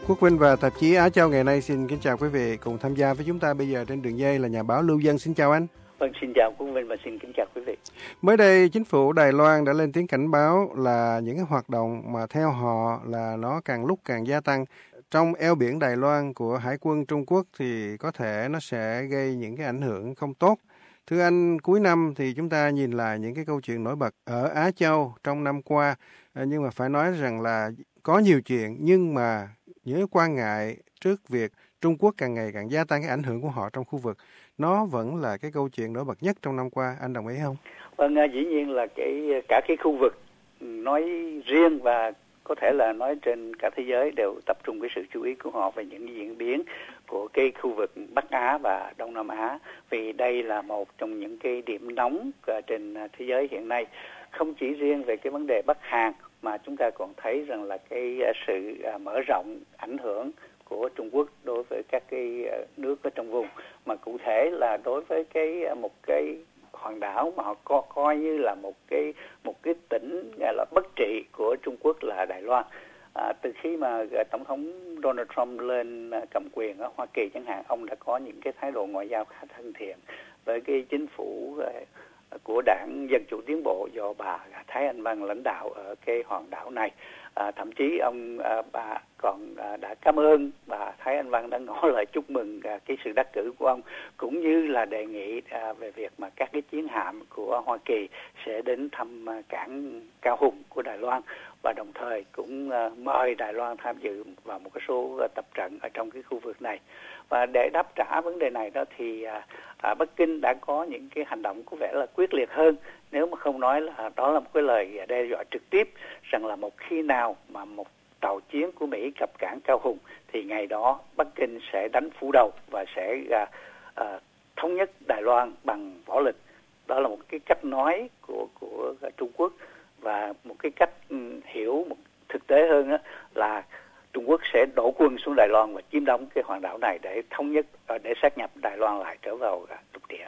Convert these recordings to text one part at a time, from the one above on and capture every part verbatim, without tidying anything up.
Quốc Vinh và tạp chí Á Châu ngày nay xin kính chào quý vị. Cùng tham gia với chúng ta bây giờ trên đường dây là nhà báo Lưu Dân. Xin chào anh. Vâng, xin chào Quốc Vinh và xin kính chào quý vị. Mới đây, chính phủ Đài Loan đã lên tiếng cảnh báo là những cái hoạt động mà theo họ là nó càng lúc càng gia tăng trong eo biển Đài Loan của Hải quân Trung Quốc thì có thể nó sẽ gây những cái ảnh hưởng không tốt. Thưa anh, cuối năm thì chúng ta nhìn lại những cái câu chuyện nổi bật ở Á Châu trong năm qua, nhưng mà phải nói rằng là có nhiều chuyện, nhưng mà những quan ngại trước việc Trung Quốc càng ngày càng gia tăng cái ảnh hưởng của họ trong khu vực, nó vẫn là cái câu chuyện nổi bật nhất trong năm qua. Anh đồng ý không? Vâng, dĩ nhiên là cái cả cái khu vực nói riêng và có thể là nói trên cả thế giới đều tập trung cái sự chú ý của họ về những diễn biến của cái khu vực Bắc Á và Đông Nam Á, vì đây là một trong những cái điểm nóng trên thế giới hiện nay. Không chỉ riêng về cái vấn đề Bắc Hàn mà chúng ta còn thấy rằng là cái sự mở rộng ảnh hưởng của Trung Quốc đối với các cái nước ở trong vùng, mà cụ thể là đối với cái một cái hòn đảo mà họ co, coi như là một cái một cái tỉnh là bất trị của Trung Quốc là Đài Loan. À, từ khi mà tổng thống Donald Trump lên cầm quyền ở Hoa Kỳ chẳng hạn, ông đã có những cái thái độ ngoại giao khá thân thiện với cái chính phủ của đảng Dân Chủ Tiến Bộ do bà Thái Anh Văn lãnh đạo ở cái hòn đảo này. À, thậm chí ông à, bà còn à, đã cảm ơn bà Thái Anh Văn đã ngỏ lời chúc mừng à, cái sự đắc cử của ông, cũng như là đề nghị à, về việc mà các cái chiến hạm của Hoa Kỳ sẽ đến thăm à, cảng Cao Hùng của Đài Loan, và đồng thời cũng à, mời Đài Loan tham dự vào một cái số à, tập trận ở trong cái khu vực này. Và để đáp trả vấn đề này đó thì à, à, Bắc Kinh đã có những cái hành động có vẻ là quyết liệt hơn, nếu mà không nói là đó là một cái lời đe dọa trực tiếp rằng là một khi nào mà một tàu chiến của Mỹ cập cảng Cao Hùng thì ngày đó Bắc Kinh sẽ đánh phủ đầu và sẽ à, à, thống nhất Đài Loan bằng võ lực. Đó là một cái cách nói của của Trung Quốc, và một cái cách um, hiểu một thực tế hơn đó là Trung Quốc sẽ đổ quân xuống Đài Loan và chiếm đóng cái hòn đảo này để thống nhất, để sát nhập Đài Loan lại trở vào lục địa.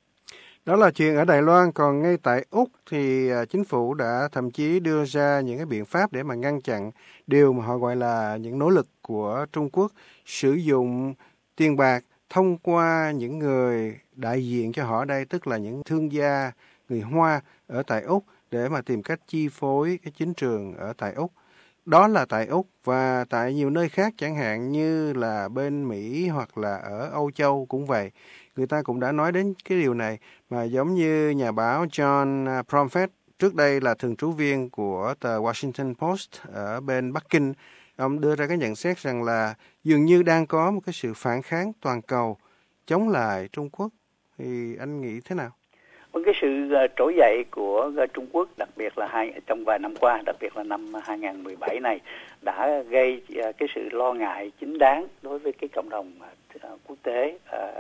Đó là chuyện ở Đài Loan, còn ngay tại Úc thì chính phủ đã thậm chí đưa ra những cái biện pháp để mà ngăn chặn điều mà họ gọi là những nỗ lực của Trung Quốc sử dụng tiền bạc thông qua những người đại diện cho họ ở đây, tức là những thương gia người Hoa ở tại Úc, để mà tìm cách chi phối cái chính trường ở tại Úc. Đó là tại Úc, và tại nhiều nơi khác chẳng hạn như là bên Mỹ hoặc là ở Âu Châu cũng vậy. Người ta cũng đã nói đến cái điều này, mà giống như nhà báo John Bromfield, trước đây là thường trú viên của tờ Washington Post ở bên Bắc Kinh, ông đưa ra cái nhận xét rằng là dường như đang có một cái sự phản kháng toàn cầu chống lại Trung Quốc. Thì anh nghĩ thế nào? Cái sự trỗi dậy của Trung Quốc, đặc biệt là hai trong vài năm qua, đặc biệt là năm hai không một bảy này, đã gây cái sự lo ngại chính đáng đối với cái cộng đồng quốc tế,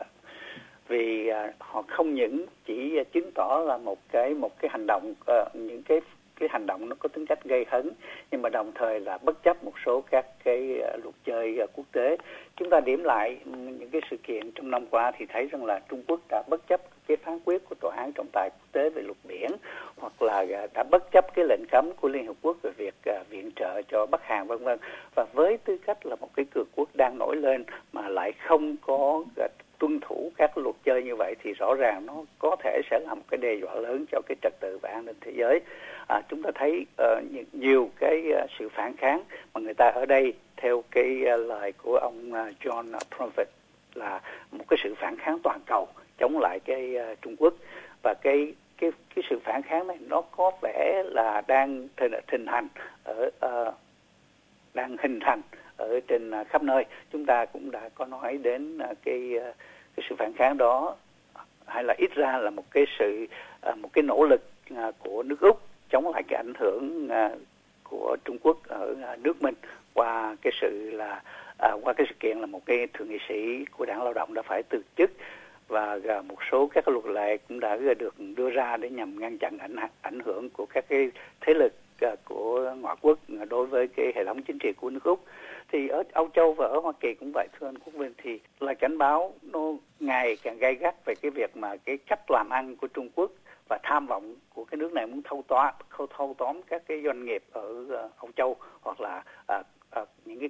vì họ không những chỉ chứng tỏ là một cái một cái hành động, những cái cái hành động nó có tính cách gây hấn, nhưng mà đồng thời là bất chấp một số các cái luật chơi quốc tế. Chúng ta điểm lại những cái sự kiện trong năm qua thì thấy rằng là Trung Quốc đã bất chấp cái phán quyết của Tòa án trọng tài quốc tế về luật biển, hoặc là đã bất chấp cái lệnh cấm của Liên Hợp Quốc về việc viện trợ cho Bắc Hàn vân vân. Và với tư cách là một cái cường quốc đang nổi lên mà lại không có tuân thủ các luật chơi như vậy thì rõ ràng nó có thể sẽ là một cái đe dọa lớn cho cái trật tự và an ninh thế giới. À, chúng ta thấy uh, nhiều cái uh, sự phản kháng mà người ta ở đây theo cái uh, lời của ông uh, John Bromfield là một cái sự phản kháng toàn cầu chống lại cái uh, Trung Quốc, và cái cái cái sự phản kháng này nó có vẻ là đang hình thành ở uh, đang hình thành ở trên uh, khắp nơi. Chúng ta cũng đã có nói đến uh, cái uh, cái sự phản kháng đó, hay là ít ra là một cái sự uh, một cái nỗ lực uh, của nước Úc chống lại cái ảnh hưởng uh, của Trung Quốc ở uh, nước mình, qua cái sự là uh, qua cái sự kiện là một cái thượng nghị sĩ của Đảng Lao động đã phải từ chức, và uh, một số các luật lệ cũng đã được đưa ra để nhằm ngăn chặn ảnh ảnh hưởng của các cái thế lực uh, của ngoại quốc đối với cái hệ thống chính trị của nước Úc. Thì ở Âu Châu và ở Hoa Kỳ cũng vậy, thưa anh Quốc Vinh, thì là cảnh báo nó ngày càng gay gắt về cái việc mà cái cách làm ăn của Trung Quốc và tham vọng của cái nước này muốn thâu tóm thâu, thâu tóm các cái doanh nghiệp ở uh, Âu Châu, hoặc là uh, uh, những cái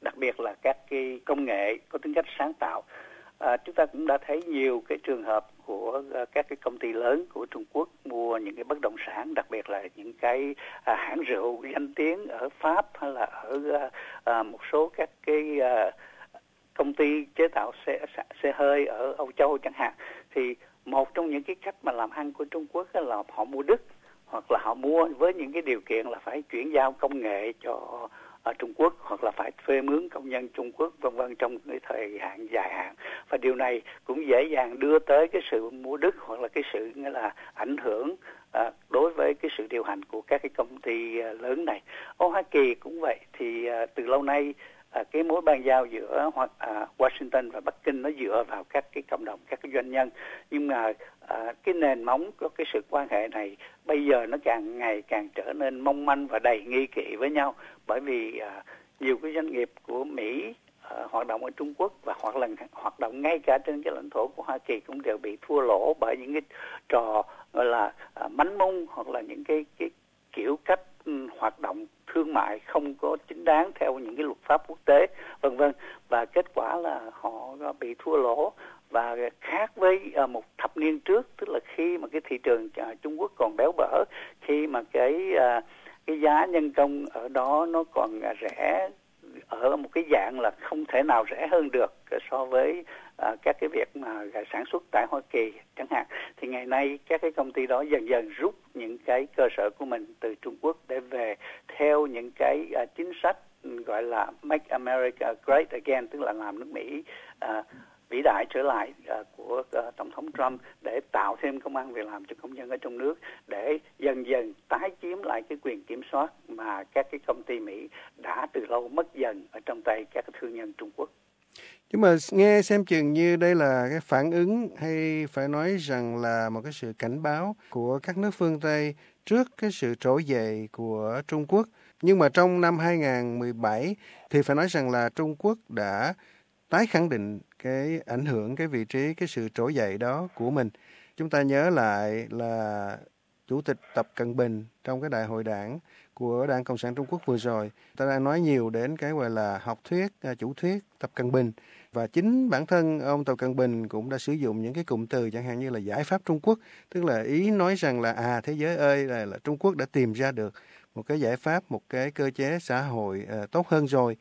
đặc biệt là các cái công nghệ có tính cách sáng tạo. À, chúng ta cũng đã thấy nhiều cái trường hợp của uh, các cái công ty lớn của Trung Quốc mua những cái bất động sản, đặc biệt là những cái uh, hãng rượu danh tiếng ở Pháp hay là ở uh, uh, một số các cái uh, công ty chế tạo xe, xe hơi ở Âu Châu chẳng hạn. Thì một trong những cái cách mà làm ăn của Trung Quốc là họ mua đất, hoặc là họ mua với những cái điều kiện là phải chuyển giao công nghệ cho ở Trung Quốc, hoặc là phải thuê mướn công nhân Trung Quốc vân vân trong cái thời hạn dài hạn. Và điều này cũng dễ dàng đưa tới cái sự mua đất, hoặc là cái sự nghĩa là ảnh hưởng à, đối với cái sự điều hành của các cái công ty à, lớn này. Ở Hoa Kỳ cũng vậy, thì à, từ lâu nay à, cái mối ban giao giữa à, Washington và Bắc Kinh nó dựa vào các cái cộng đồng, các cái doanh nhân. Nhưng mà à, cái nền móng của cái sự quan hệ này bây giờ nó càng ngày càng trở nên mong manh và đầy nghi kỵ với nhau, bởi vì à, nhiều cái doanh nghiệp của Mỹ à, hoạt động ở Trung Quốc và hoặc là hoạt động ngay cả trên cái lãnh thổ của Hoa Kỳ cũng đều bị thua lỗ bởi những cái trò gọi là à, mánh mung, hoặc là những cái cái kiểu cách um, hoạt động thương mại không có chính đáng theo những cái luật pháp quốc tế vân vân, và kết quả là họ bị thua lỗ. Và khác với uh, một thập niên trước, tức là khi mà cái thị trường uh, Trung Quốc còn béo bở, khi mà cái uh, cái giá nhân công ở đó nó còn uh, rẻ ở một cái dạng là không thể nào rẻ hơn được so với uh, các cái việc mà sản xuất tại Hoa Kỳ chẳng hạn, thì ngày nay các cái công ty đó dần dần rút những cái cơ sở của mình từ Trung Quốc để về theo những cái uh, chính sách gọi là Make America Great Again, tức là làm nước Mỹ uh, vĩ đại trở lại uh, của uh, Tổng thống Trump, để tạo thêm công ăn việc làm cho công nhân ở trong nước, để dần dần tái chiếm lại cái quyền kiểm soát mà các cái công ty Mỹ đã từ lâu mất dần ở trong tay các thương nhân Trung Quốc. Nhưng mà nghe xem chừng như đây là cái phản ứng, hay phải nói rằng là một cái sự cảnh báo của các nước phương Tây trước cái sự trỗi dậy của Trung Quốc. Nhưng mà trong năm hai không một bảy thì phải nói rằng là Trung Quốc đã tái khẳng định cái ảnh hưởng, cái vị trí, cái sự trỗi dậy đó của mình. Chúng ta nhớ lại là Chủ tịch Tập Cận Bình trong cái đại hội đảng của Đảng Cộng sản Trung Quốc vừa rồi, ta đang nói nhiều đến cái gọi là học thuyết, chủ thuyết Tập Cận Bình. Và chính bản thân ông Tập Cận Bình cũng đã sử dụng những cái cụm từ chẳng hạn như là giải pháp Trung Quốc, tức là ý nói rằng là à thế giới ơi, là, là Trung Quốc đã tìm ra được một cái giải pháp, một cái cơ chế xã hội uh, tốt hơn rồi.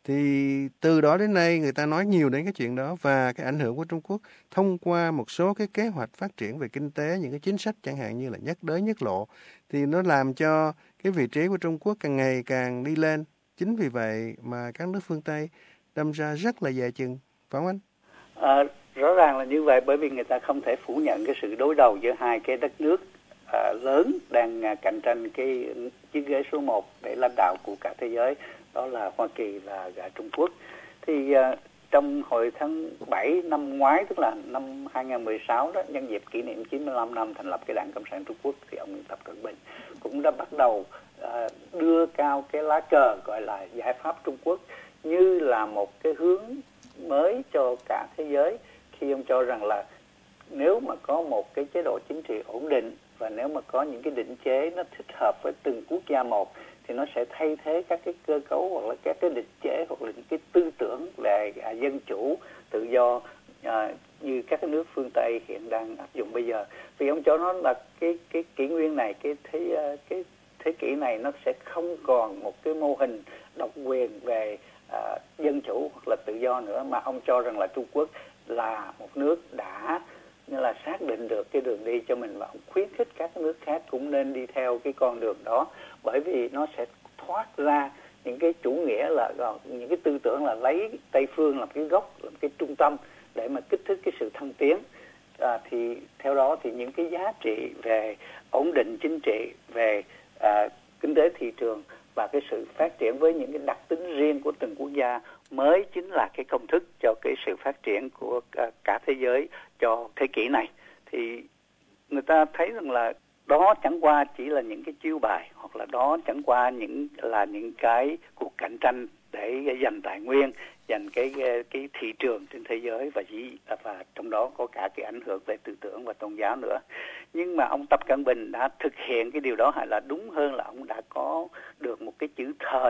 Thì từ đó đến nay người ta nói nhiều đến cái chuyện đó, và cái ảnh hưởng của Trung Quốc thông qua một số cái kế hoạch phát triển về kinh tế, những cái chính sách chẳng hạn như là nhất đới nhất lộ, thì nó làm cho cái vị trí của Trung Quốc càng ngày càng đi lên. Chính vì vậy mà các nước phương Tây đâm ra rất là dè chừng, phải không anh? À, rõ ràng là như vậy, bởi vì người ta không thể phủ nhận cái sự đối đầu giữa hai cái đất nước à, lớn đang à, cạnh tranh cái chiếc ghế số một để lãnh đạo của cả thế giới, đó là Hoa Kỳ và cả Trung Quốc. Thì uh, trong hồi tháng bảy năm ngoái, tức là năm hai không một sáu đó, nhân dịp kỷ niệm chín mươi lăm năm thành lập cái Đảng Cộng sản Trung Quốc, thì ông Tập Cận Bình cũng đã bắt đầu uh, đưa cao cái lá cờ gọi là giải pháp Trung Quốc như là một cái hướng mới cho cả thế giới, khi ông cho rằng là nếu mà có một cái chế độ chính trị ổn định, và nếu mà có những cái định chế nó thích hợp với từng quốc gia một, thì nó sẽ thay thế các cái cơ cấu hoặc là các cái định chế hoặc là những cái tư tưởng về à, dân chủ, tự do à, như các cái nước phương Tây hiện đang áp dụng bây giờ. Vì ông cho nó là cái cái kỷ nguyên này, cái thế cái thế kỷ này nó sẽ không còn một cái mô hình độc quyền về à, dân chủ hoặc là tự do nữa, mà ông cho rằng là Trung Quốc là một nước đã như là xác định được cái đường đi cho mình, và ông khuyến khích các nước khác cũng nên đi theo cái con đường đó, bởi vì nó sẽ thoát ra những cái chủ nghĩa là những cái tư tưởng là lấy Tây phương làm cái gốc, làm cái trung tâm để mà kích thích cái sự thăng tiến. À, thì theo đó thì những cái giá trị về ổn định chính trị, về à, kinh tế thị trường và cái sự phát triển với những cái đặc tính riêng của từng quốc gia mới chính là cái công thức cho cái sự phát triển của cả thế giới cho thế kỷ này. Thì người ta thấy rằng là đó chẳng qua chỉ là những cái chiêu bài, hoặc là đó chẳng qua những là những cái cuộc cạnh tranh để giành tài nguyên, giành cái cái thị trường trên thế giới, và chỉ và trong đó có cả cái ảnh hưởng về tư tưởng và tôn giáo nữa. Nhưng mà ông Tập Cận Bình đã thực hiện cái điều đó, hay là đúng hơn là ông đã có được một cái chữ thời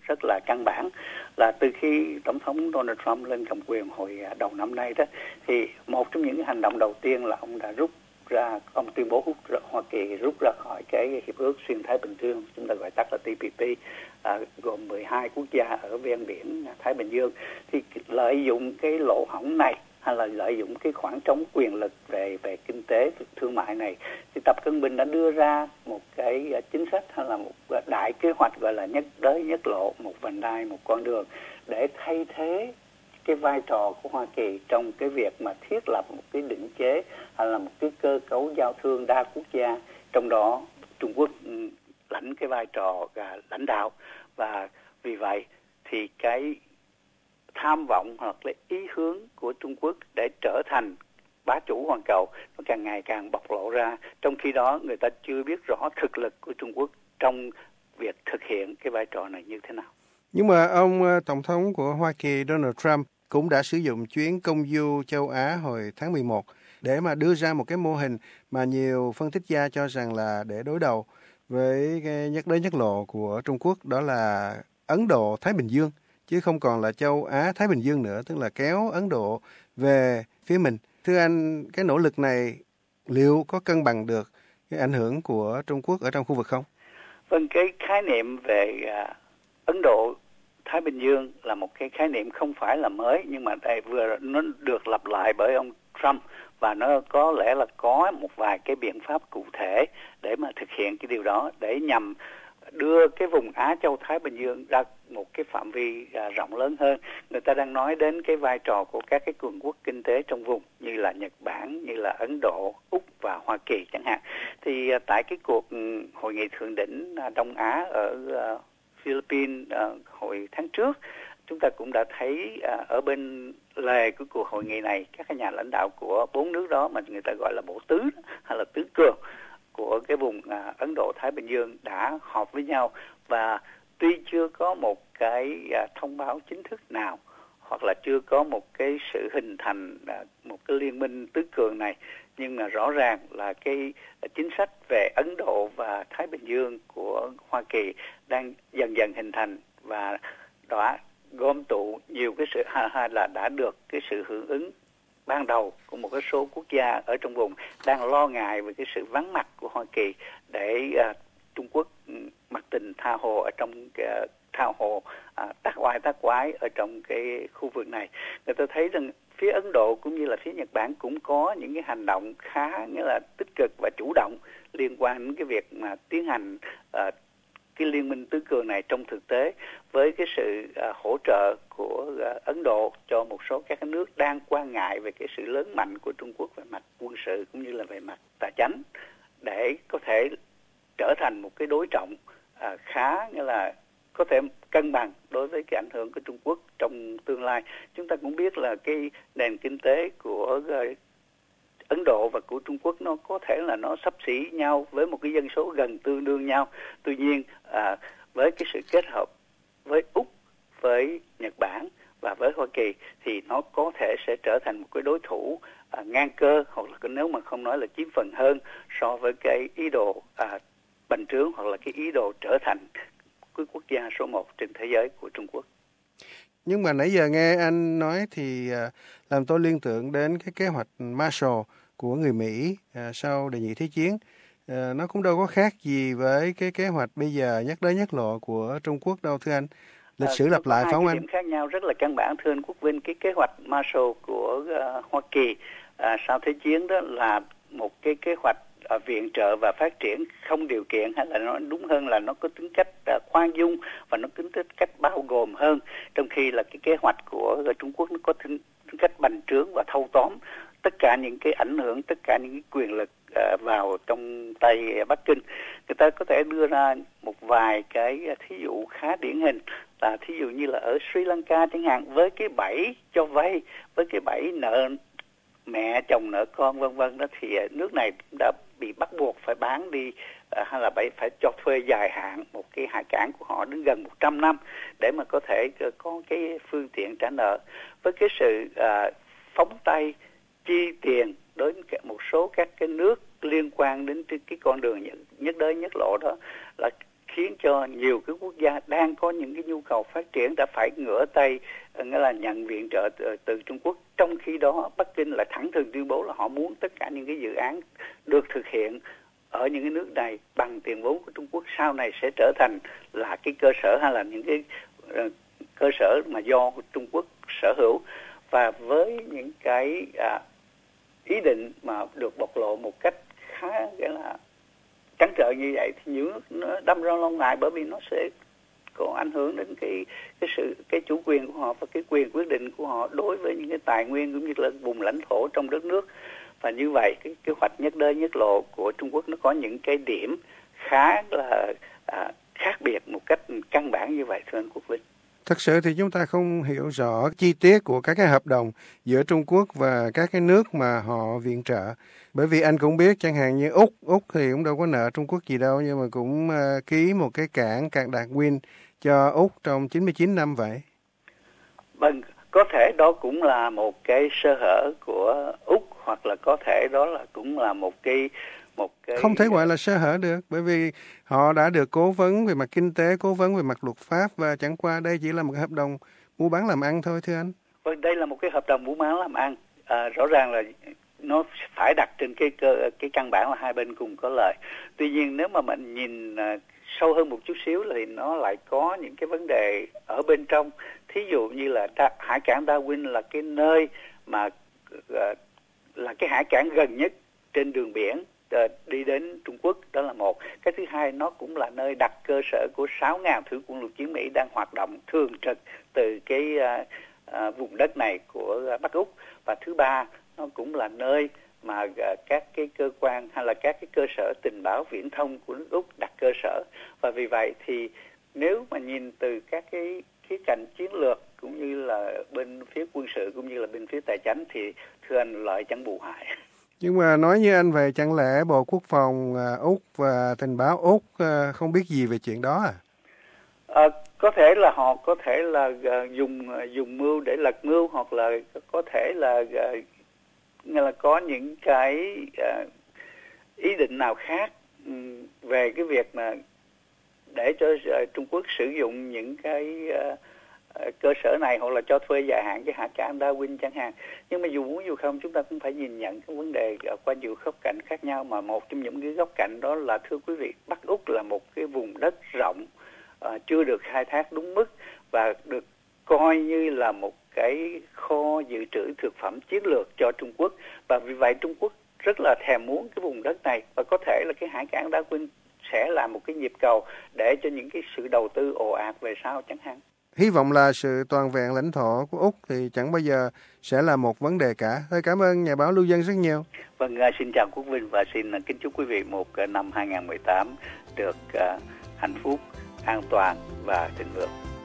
rất là căn bản là từ khi Tổng thống Donald Trump lên cầm quyền hồi đầu năm nay đó, thì một trong những hành động đầu tiên là ông đã rút ra, ông tuyên bố hút Hoa Kỳ rút ra khỏi cái hiệp ước xuyên Thái Bình Dương, chúng ta gọi tắt là T P P, à, gồm mười hai quốc gia ở ven biển Thái Bình Dương. Thì lợi dụng cái lỗ hổng này hay là lợi dụng cái khoảng trống quyền lực về về kinh tế thương mại này, thì Tập Cận Bình đã đưa ra một cái chính sách hay là một đại kế hoạch gọi là nhất đới nhất lộ, một vành đai một con đường, để thay thế cái vai trò của Hoa Kỳ trong cái việc mà thiết lập một cái định chế hay là một cái cơ cấu giao thương đa quốc gia, trong đó Trung Quốc lãnh cái vai trò lãnh đạo. Và vì vậy thì cái tham vọng hoặc là ý hướng của Trung Quốc để trở thành bá chủ toàn cầu nó càng ngày càng bộc lộ ra, trong khi đó người ta chưa biết rõ thực lực của Trung Quốc trong việc thực hiện cái vai trò này như thế nào. Nhưng mà ông Tổng thống của Hoa Kỳ Donald Trump cũng đã sử dụng chuyến công du châu Á hồi tháng mười một để mà đưa ra một cái mô hình mà nhiều phân tích gia cho rằng là để đối đầu với cái nhất đới nhất lộ của Trung Quốc, đó là Ấn Độ Thái Bình Dương, chứ không còn là châu Á Thái Bình Dương nữa, tức là kéo Ấn Độ về phía mình. Thưa anh, cái nỗ lực này liệu có cân bằng được cái ảnh hưởng của Trung Quốc ở trong khu vực không? Vâng, cái khái niệm về uh, Ấn Độ Thái Bình Dương là một cái khái niệm không phải là mới, nhưng mà đây vừa nó được lặp lại bởi ông Trump, và nó có lẽ là có một vài cái biện pháp cụ thể để mà thực hiện cái điều đó, để nhằm đưa cái vùng Á Châu Thái Bình Dương ra một cái phạm vi à, rộng lớn hơn. Người ta đang nói đến cái vai trò của các cái cường quốc kinh tế trong vùng như là Nhật Bản, như là Ấn Độ, Úc và Hoa Kỳ chẳng hạn. Thì à, tại cái cuộc um, hội nghị thượng đỉnh à, Đông Á ở à, Philippines à, hồi tháng trước, chúng ta cũng đã thấy à, ở bên lề của cuộc hội nghị này, các cái nhà lãnh đạo của bốn nước đó mà người ta gọi là bộ tứ hay là tứ cường của cái vùng à, Ấn Độ Thái Bình Dương đã họp với nhau, và tuy chưa có một cái à, thông báo chính thức nào hoặc là chưa có một cái sự hình thành à, một cái liên minh tứ cường này, nhưng mà rõ ràng là cái chính sách về Ấn Độ và Thái Bình Dương của Hoa Kỳ đang dần dần hình thành và đã gom tụ nhiều cái sự hay là đã được cái sự hưởng ứng ban đầu của một cái số quốc gia ở trong vùng đang lo ngại về cái sự vắng mặt của Hoa Kỳ, để uh, Trung Quốc mặc tình tha hồ ở trong uh, tha hồ uh, tác oai tác quái ở trong cái khu vực này. Người ta thấy rằng phía Ấn Độ cũng như là phía Nhật Bản cũng có những cái hành động khá nghĩa là tích cực và chủ động liên quan đến cái việc mà tiến hành uh, cái liên minh tứ cường này trong thực tế, với cái sự uh, hỗ trợ của uh, Ấn Độ cho một số các nước đang quan ngại về cái sự lớn mạnh của Trung Quốc về mặt quân sự cũng như là về mặt tài chính, để có thể trở thành một cái đối trọng uh, khá nghĩa là có thể cân bằng đối với cái ảnh hưởng của Trung Quốc trong tương lai. Chúng ta cũng biết là cái nền kinh tế của uh, Ấn Độ và của Trung Quốc nó có thể là nó xấp xỉ nhau với một cái dân số gần tương đương nhau. Tuy nhiên à, với cái sự kết hợp với Úc, với Nhật Bản và với Hoa Kỳ thì nó có thể sẽ trở thành một cái đối thủ à, ngang cơ, hoặc là nếu mà không nói là chiếm phần hơn so với cái ý đồ à, bành trướng hoặc là cái ý đồ trở thành cái quốc gia số một trên thế giới của Trung Quốc. Nhưng mà nãy giờ nghe anh nói thì uh, làm tôi liên tưởng đến cái kế hoạch Marshall của người Mỹ uh, sau đệ nhị thế chiến. Uh, nó cũng đâu có khác gì với cái kế hoạch bây giờ nhất đới nhất lộ của Trung Quốc đâu thưa anh. Lịch sử à, lặp lại phải không anh? Có hai điểm khác nhau rất là căn bản thưa anh Quốc Vinh. Cái kế hoạch Marshall của uh, Hoa Kỳ uh, sau thế chiến đó là một cái kế hoạch uh, viện trợ và phát triển không điều kiện, hay là nói đúng hơn là nó có tính cách uh, khoan dung và nó có tính cách bao gồm hơn, trong khi là cái kế hoạch của uh, Trung Quốc nó có tính, tính cách bành trướng và thâu tóm tất cả những cái ảnh hưởng, tất cả những cái quyền lực uh, vào trong tay Bắc Kinh. Người ta có thể đưa ra một vài cái thí dụ khá điển hình, là thí dụ như là ở Sri Lanka chẳng hạn, với cái bẫy cho vay, với cái bẫy nợ mẹ chồng nợ con vân vân đó, thì nước này đã bị bắt buộc phải bán đi uh, hay là phải phải cho thuê dài hạn một cái hải cảng của họ đến gần một trăm năm để mà có thể uh, có cái phương tiện trả nợ. Với cái sự uh, phóng tay chi tiền đối với một số các cái nước liên quan đến cái con đường nhất đới nhất lộ đó, là khiến cho nhiều cái quốc gia đang có những cái nhu cầu phát triển đã phải ngửa tay, nghĩa là nhận viện trợ từ, từ Trung Quốc. Trong khi đó Bắc Kinh lại thẳng thừng tuyên bố là họ muốn tất cả những cái dự án được thực hiện ở những cái nước này bằng tiền vốn của Trung Quốc sau này sẽ trở thành là cái cơ sở hay là những cái uh, cơ sở mà do Trung Quốc sở hữu. Và với những cái à, ý định mà được bộc lộ một cách khá nghĩa là trắng trợn như vậy thì nhiều nước nó đâm ra lo ngại, bởi vì nó sẽ có ảnh hưởng đến cái cái sự cái chủ quyền của họ và cái quyền quyết định của họ đối với những cái tài nguyên cũng như là vùng lãnh thổ trong đất nước. Và như vậy cái kế hoạch nhất đới nhất lộ của Trung Quốc nó có những cái điểm khá là à, khác biệt một cách căn bản như vậy, thưa anh Quốc Vinh. Thật sự thì chúng ta không hiểu rõ chi tiết của các cái hợp đồng giữa Trung Quốc và các cái nước mà họ viện trợ. Bởi vì anh cũng biết, chẳng hạn như Úc, Úc thì cũng đâu có nợ Trung Quốc gì đâu, nhưng mà cũng uh, ký một cái cảng, cảng Đạt Quyên cho Úc trong chín mươi chín năm vậy. Vâng, có thể đó cũng là một cái sơ hở của Úc, hoặc là có thể đó là cũng là một cái một cái không thể gọi là sơ hở được, bởi vì họ đã được cố vấn về mặt kinh tế, cố vấn về mặt luật pháp, và chẳng qua đây chỉ là một cái hợp đồng mua bán làm ăn thôi, thưa anh. Vâng, đây là một cái hợp đồng mua bán làm ăn, à, rõ ràng là nó phải đặt trên cái cơ, cái căn bản là hai bên cùng có lợi. Tuy nhiên nếu mà mình nhìn à, sâu hơn một chút xíu thì nó lại có những cái vấn đề ở bên trong. Thí dụ như là ta, hải cảng Darwin là cái nơi mà à, là cái hải cảng gần nhất trên đường biển đi đến Trung Quốc, đó là một. Cái thứ hai, nó cũng là nơi đặt cơ sở của sáu nghìn thủy quân lục chiến Mỹ đang hoạt động thường trực từ cái à, à, vùng đất này của Bắc Úc. Và thứ ba, nó cũng là nơi mà à, các cái cơ quan hay là các cái cơ sở tình báo viễn thông của nước Úc đặt cơ sở. Và vì vậy thì nếu mà nhìn từ các cái khía cạnh chiến lược cũng như là bên phía quân sự cũng như là bên phía tài chính thì thưa anh, lợi chẳng bù hại. Nhưng mà nói như anh vậy, chẳng lẽ Bộ Quốc phòng Úc và tình báo Úc không biết gì về chuyện đó à? À, có thể là họ có thể là uh, dùng uh, dùng mưu để lật mưu, hoặc là có thể là uh, là có những cái uh, ý định nào khác um, về cái việc mà để cho uh, Trung Quốc sử dụng những cái uh, cơ sở này, hoặc là cho thuê dài hạn cái hải cảng Darwin chẳng hạn. Nhưng mà dù muốn dù không, chúng ta cũng phải nhìn nhận cái vấn đề qua nhiều góc cạnh khác nhau, mà một trong những cái góc cạnh đó là, thưa quý vị, Bắc Úc là một cái vùng đất rộng, uh, chưa được khai thác đúng mức và được coi như là một cái kho dự trữ thực phẩm chiến lược cho Trung Quốc. Và vì vậy Trung Quốc rất là thèm muốn cái vùng đất này, và có thể là cái hải cảng Darwin sẽ là một cái nhịp cầu để cho những cái sự đầu tư ồ ạt về sau chẳng hạn. Hy vọng là sự toàn vẹn lãnh thổ của Úc thì chẳng bao giờ sẽ là một vấn đề cả. Thôi cảm ơn nhà báo Lưu Dân rất nhiều. Vâng, xin chào Quốc Vinh và xin kính chúc quý vị một năm hai không một tám được uh, hạnh phúc, an toàn và thịnh vượng.